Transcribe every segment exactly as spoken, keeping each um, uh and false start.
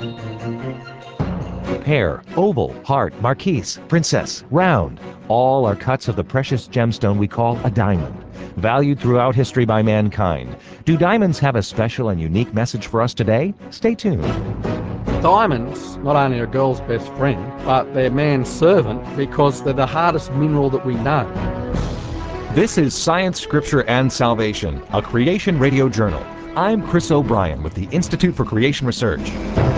Pear, oval, heart, marquise, princess, round. All are cuts of the precious gemstone we call a diamond, valued throughout history by mankind. Do diamonds have a special and unique message for us today? Stay tuned. Diamonds not only are a girl's best friend, but they're man's servant because they're the hardest mineral that we know. This is Science, Scripture, and Salvation, a Creation Radio Journal. I'm Chris O'Brien with the Institute for Creation Research.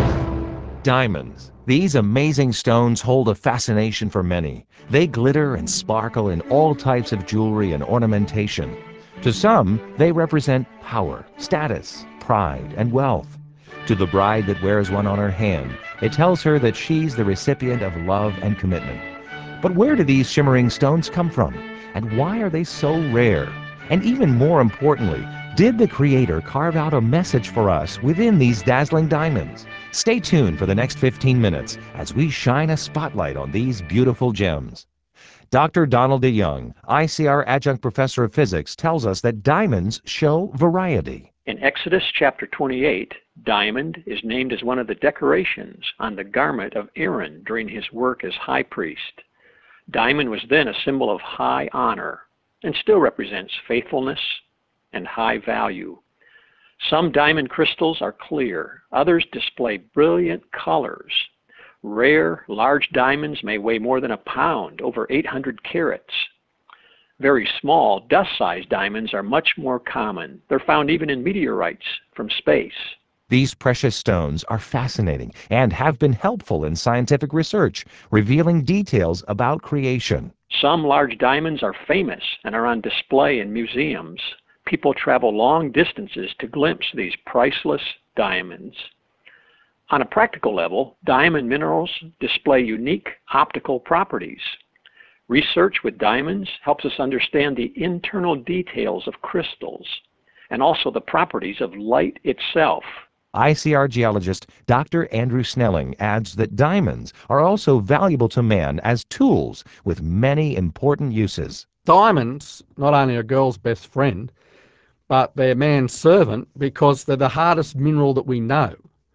Diamonds. These amazing stones hold a fascination for many. They glitter and sparkle in all types of jewelry and ornamentation. To some, they represent power, status, pride, and wealth. To the bride that wears one on her hand, it tells her that she's the recipient of love and commitment. But where do these shimmering stones come from? And why are they so rare? And even more importantly, did the Creator carve out a message for us within these dazzling diamonds? Stay tuned for the next fifteen minutes as we shine a spotlight on these beautiful gems. Doctor Donald DeYoung, I C R Adjunct Professor of Physics, tells us that diamonds show variety. In Exodus chapter twenty-eight, diamond is named as one of the decorations on the garment of Aaron during his work as high priest. Diamond was then a symbol of high honor and still represents faithfulness and high value. Some diamond crystals are clear, others display brilliant colors. Rare, large diamonds may weigh more than a pound, over eight hundred carats. Very small, dust-sized diamonds are much more common. They're found even in meteorites from space. These precious stones are fascinating and have been helpful in scientific research, revealing details about creation. Some large diamonds are famous and are on display in museums. People travel long distances to glimpse these priceless diamonds. On a practical level, diamond minerals display unique optical properties. Research with diamonds helps us understand the internal details of crystals and also the properties of light itself. I C R geologist Doctor Andrew Snelling adds that diamonds are also valuable to man as tools with many important uses. Diamonds not only are a girl's best friend, but they're man's servant because they're the hardest mineral that we know.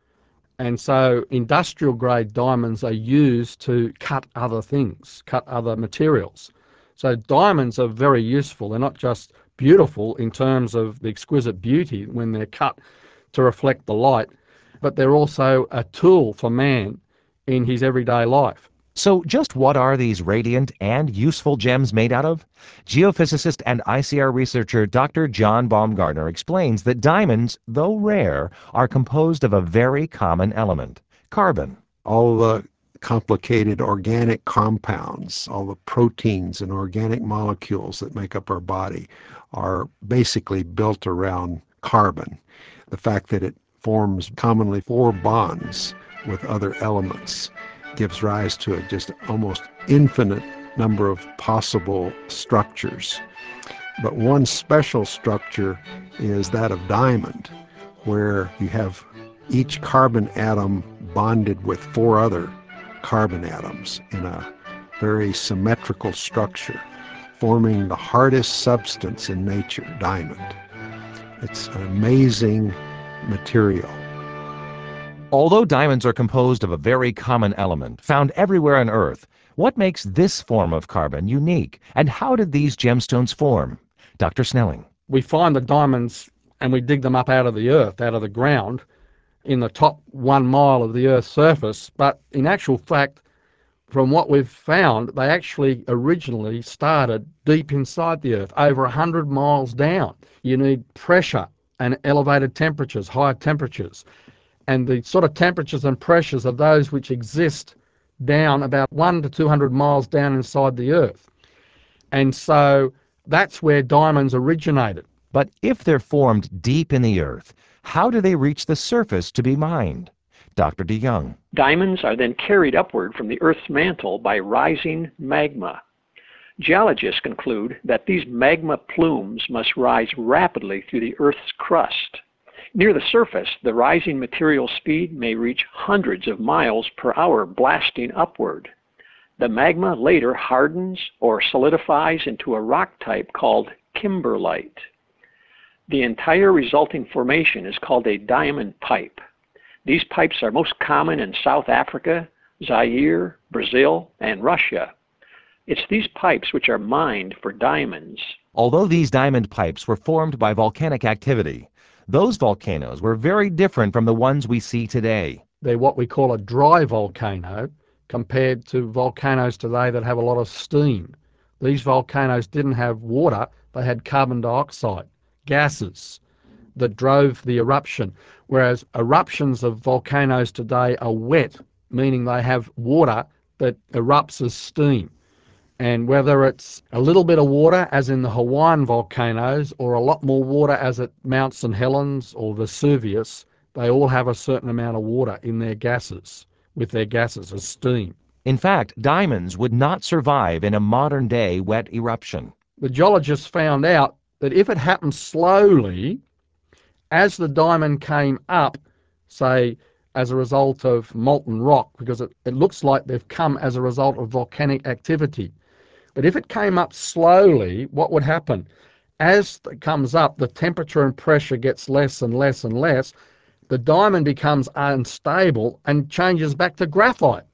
And so industrial grade diamonds are used to cut other things, cut other materials. So diamonds are very useful. They're not just beautiful in terms of the exquisite beauty when they're cut to reflect the light, but they're also a tool for man in his everyday life. So just what are these radiant and useful gems made out of? Geophysicist and I C R researcher Doctor John Baumgartner explains that diamonds, though rare, are composed of a very common element, carbon. All the complicated organic compounds, all the proteins and organic molecules that make up our body are basically built around carbon. The fact that it forms commonly four bonds with other elements gives rise to a just almost infinite number of possible structures. But one special structure is that of diamond, where you have each carbon atom bonded with four other carbon atoms in a very symmetrical structure, forming the hardest substance in nature, diamond. It's an amazing material. Although diamonds are composed of a very common element found everywhere on Earth, what makes this form of carbon unique, and how did these gemstones form? Doctor Snelling. We find the diamonds and we dig them up out of the earth, out of the ground, in the top one mile of the Earth's surface, but in actual fact, from what we've found, they actually originally started deep inside the Earth, over one hundred miles down. You need pressure and elevated temperatures, high temperatures. And the sort of temperatures and pressures are those which exist down about one to two hundred miles down inside the Earth. And so that's where diamonds originated. But if they're formed deep in the Earth, how do they reach the surface to be mined? Doctor DeYoung. Diamonds are then carried upward from the Earth's mantle by rising magma. Geologists conclude that these magma plumes must rise rapidly through the Earth's crust. Near the surface, the rising material speed may reach hundreds of miles per hour, blasting upward. The magma later hardens or solidifies into a rock type called kimberlite. The entire resulting formation is called a diamond pipe. These pipes are most common in South Africa, Zaire, Brazil, and Russia. It's these pipes which are mined for diamonds. Although these diamond pipes were formed by volcanic activity, those volcanoes were very different from the ones we see today. They're what we call a dry volcano compared to volcanoes today that have a lot of steam. These volcanoes didn't have water, they had carbon dioxide, gases that drove the eruption, whereas eruptions of volcanoes today are wet, meaning they have water that erupts as steam. And whether it's a little bit of water, as in the Hawaiian volcanoes, or a lot more water, as at Mount Saint Helens or Vesuvius, they all have a certain amount of water in their gases, with their gases as steam. In fact, diamonds would not survive in a modern-day wet eruption. The geologists found out that if it happened slowly, as the diamond came up, say, as a result of molten rock, because it, it looks like they've come as a result of volcanic activity. But if it came up slowly, what would happen? As it comes up, the temperature and pressure gets less and less and less. The diamond becomes unstable and changes back to graphite.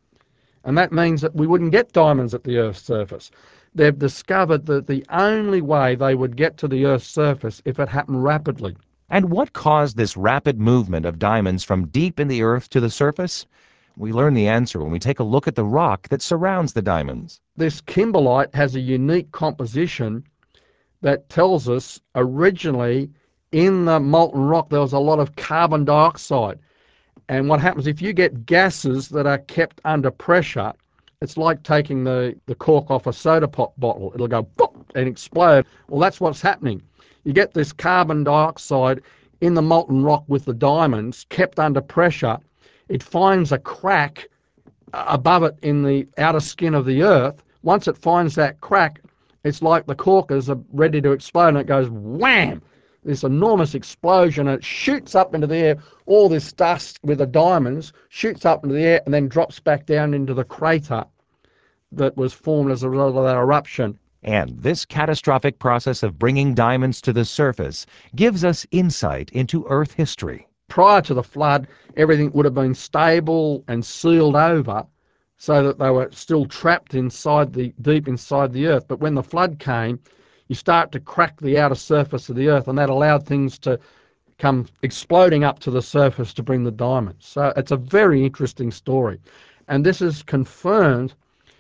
And that means that we wouldn't get diamonds at the Earth's surface. They've discovered that the only way they would get to the Earth's surface if it happened rapidly. And what caused this rapid movement of diamonds from deep in the earth to the surface? We learn the answer when we take a look at the rock that surrounds the diamonds. This kimberlite has a unique composition that tells us originally in the molten rock there was a lot of carbon dioxide. And what happens if you get gases that are kept under pressure, it's like taking the, the cork off a soda pop bottle. It'll go pop and explode. Well, that's what's happening. You get this carbon dioxide in the molten rock with the diamonds kept under pressure. It finds a crack above it in the outer skin of the Earth. Once it finds that crack, it's like the corkers are ready to explode, and it goes wham! This enormous explosion, and it shoots up into the air. All this dust with the diamonds shoots up into the air and then drops back down into the crater that was formed as a result of that eruption. And this catastrophic process of bringing diamonds to the surface gives us insight into Earth history. Prior to the flood, everything would have been stable and sealed over so that they were still trapped inside the deep inside the Earth. But when the flood came, you start to crack the outer surface of the Earth, and that allowed things to come exploding up to the surface to bring the diamonds. So it's a very interesting story. And this is confirmed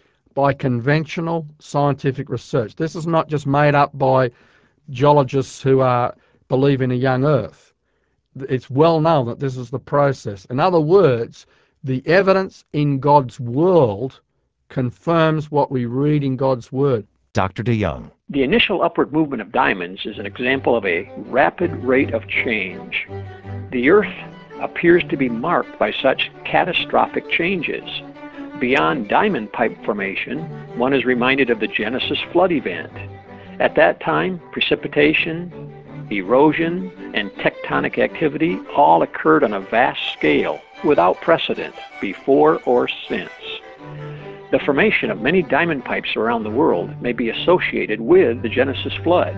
by conventional scientific research. This is not just made up by geologists who are believe in a young Earth. It's well known that this is the process. In other words, the evidence in God's world confirms what we read in God's word. Doctor DeYoung. The initial upward movement of diamonds is an example of a rapid rate of change. The Earth appears to be marked by such catastrophic changes. Beyond diamond pipe formation, one is reminded of the Genesis flood event. At that time, precipitation, erosion, and tectonic activity all occurred on a vast scale without precedent before or since. The formation of many diamond pipes around the world may be associated with the Genesis flood.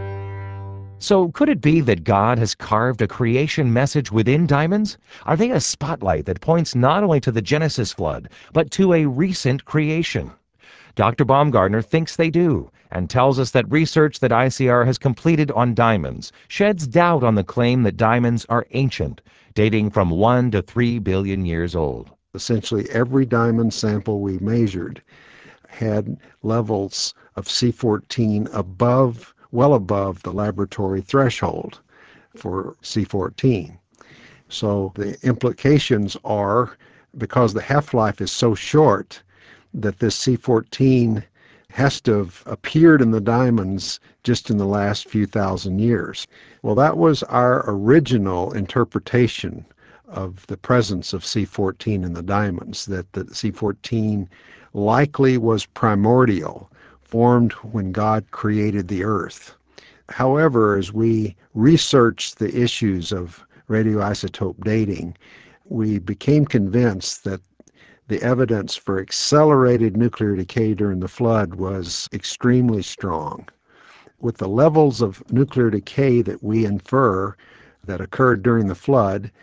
So could it be that God has carved a creation message within diamonds? Are they a spotlight that points not only to the Genesis flood, but to a recent creation? Doctor Baumgartner thinks they do, and tells us that research that I C R has completed on diamonds sheds doubt on the claim that diamonds are ancient, dating from one to three billion years old. Essentially every diamond sample we measured had levels of C fourteen above, well above the laboratory threshold for C fourteen. So the implications are, because the half-life is so short, that this C fourteen has to have appeared in the diamonds just in the last few thousand years. Well, that was our original interpretation of the presence of C fourteen in the diamonds, that the C fourteen likely was primordial, formed when God created the earth. However, as we researched the issues of radioisotope dating, we became convinced that the evidence for accelerated nuclear decay during the flood was extremely strong. With the levels of nuclear decay that we infer that occurred during the flood,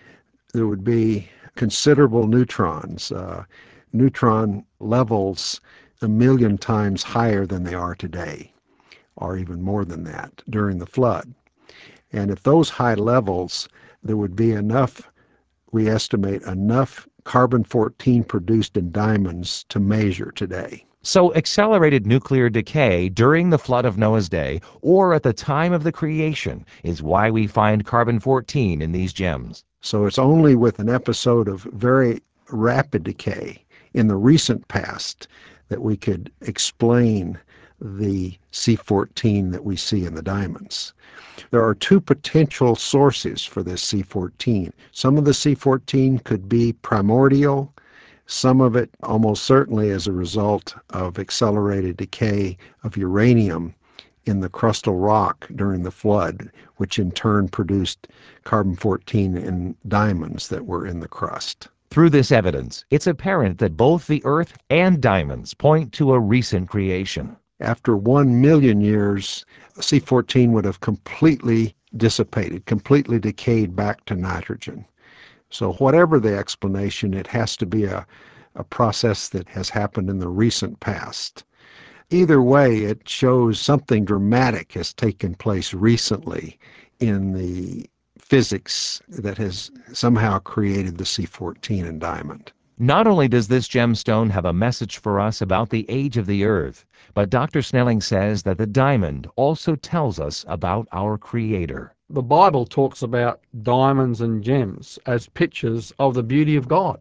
there would be considerable neutrons, uh, neutron levels a million times higher than they are today, or even more than that during the flood. And at those high levels, there would be enough, we estimate, enough carbon fourteen produced in diamonds to measure today. So accelerated nuclear decay during the flood of Noah's day or at the time of the creation is why we find carbon fourteen in these gems. So it's only with an episode of very rapid decay in the recent past that we could explain the C fourteen that we see in the diamonds. There are two potential sources for this C fourteen. Some of the C fourteen could be primordial, some of it almost certainly as a result of accelerated decay of uranium in the crustal rock during the flood, which in turn produced carbon fourteen in diamonds that were in the crust. Through this evidence, it's apparent that both the Earth and diamonds point to a recent creation. After one million years, C fourteen would have completely dissipated, completely decayed back to nitrogen. So whatever the explanation, it has to be a, a process that has happened in the recent past. Either way, it shows something dramatic has taken place recently in the physics that has somehow created the C fourteen in diamond. Not only does this gemstone have a message for us about the age of the Earth, but Doctor Snelling says that the diamond also tells us about our Creator. The Bible talks about diamonds and gems as pictures of the beauty of God.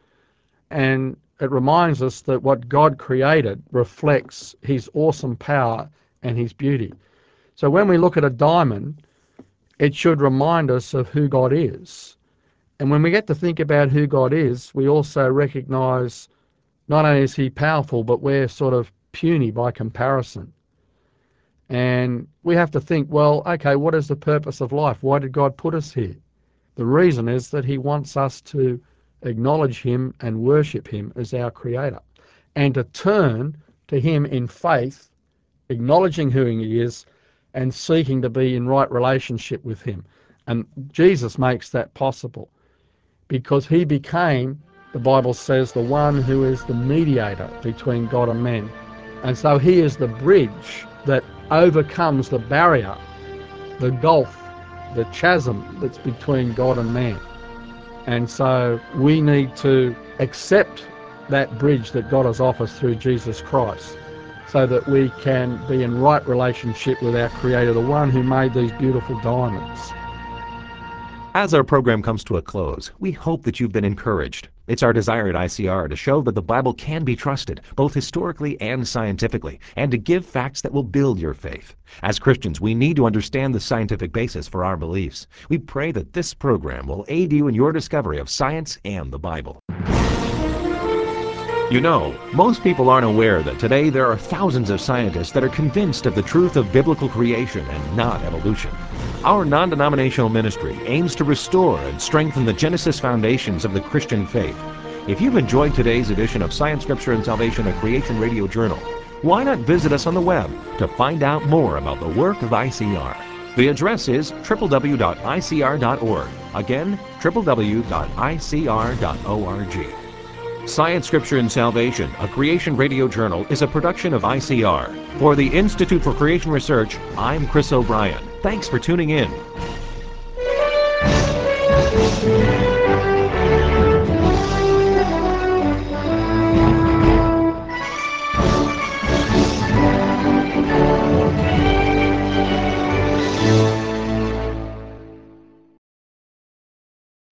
And it reminds us that what God created reflects his awesome power and his beauty. So when we look at a diamond, it should remind us of who God is. And when we get to think about who God is, we also recognize not only is he powerful, but we're sort of puny by comparison. And we have to think, well, okay, what is the purpose of life? Why did God put us here? The reason is that he wants us to acknowledge him and worship him as our creator, and to turn to him in faith, acknowledging who he is and seeking to be in right relationship with him. And Jesus makes that possible because he became, the Bible says, the one who is the mediator between God and man. And so he is the bridge that overcomes the barrier, the gulf, the chasm that's between God and man. And so we need to accept that bridge that God has offered through Jesus Christ so that we can be in right relationship with our Creator, the one who made these beautiful diamonds. As our program comes to a close, we hope that you've been encouraged. It's our desire at I C R to show that the Bible can be trusted, both historically and scientifically, and to give facts that will build your faith. As Christians, we need to understand the scientific basis for our beliefs. We pray that this program will aid you in your discovery of science and the Bible. You know, most people aren't aware that today there are thousands of scientists that are convinced of the truth of biblical creation and not evolution. Our non-denominational ministry aims to restore and strengthen the Genesis foundations of the Christian faith. If you've enjoyed today's edition of Science, Scripture, and Salvation, a Creation Radio Journal, why not visit us on the web to find out more about the work of I C R? The address is w w w dot i c r dot org. Again, w w w dot i c r dot org. Science, Scripture, and Salvation, a Creation Radio Journal, is a production of I C R. For the Institute for Creation Research, I'm Chris O'Brien. Thanks for tuning in.